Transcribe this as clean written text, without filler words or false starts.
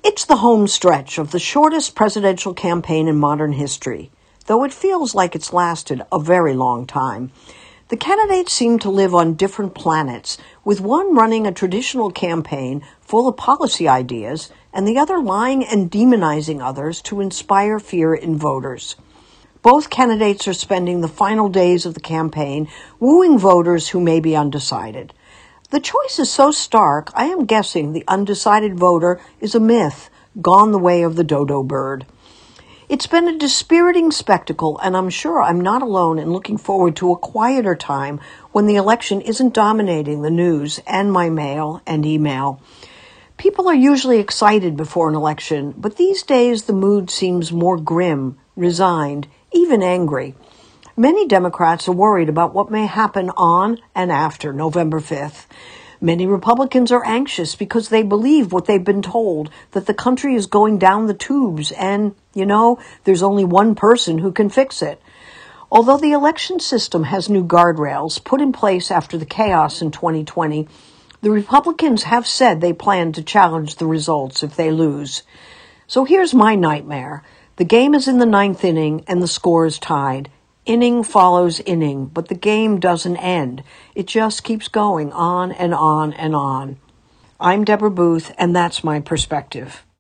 It's the home stretch of the shortest presidential campaign in modern history, though it feels like it's lasted a very long time. The candidates seem to live on different planets, with one running a traditional campaign full of policy ideas and the other lying and demonizing others to inspire fear in voters. Both candidates are spending the final days of the campaign wooing voters who may be undecided. The choice is so stark, I am guessing the undecided voter is a myth, gone the way of the dodo bird. It's been a dispiriting spectacle, and I'm sure I'm not alone in looking forward to a quieter time when the election isn't dominating the news and my mail and email. People are usually excited before an election, but these days the mood seems more grim, resigned, even angry. Many Democrats are worried about what may happen on and after November 5th. Many Republicans are anxious because they believe what they've been told, that the country is going down the tubes and, there's only one person who can fix it. Although the election system has new guardrails put in place after the chaos in 2020, the Republicans have said they plan to challenge the results if they lose. So here's my nightmare. The game is in the ninth inning and the score is tied. Inning follows inning, but the game doesn't end. It just keeps going on and on and on. I'm Deborah Booth, and that's my perspective.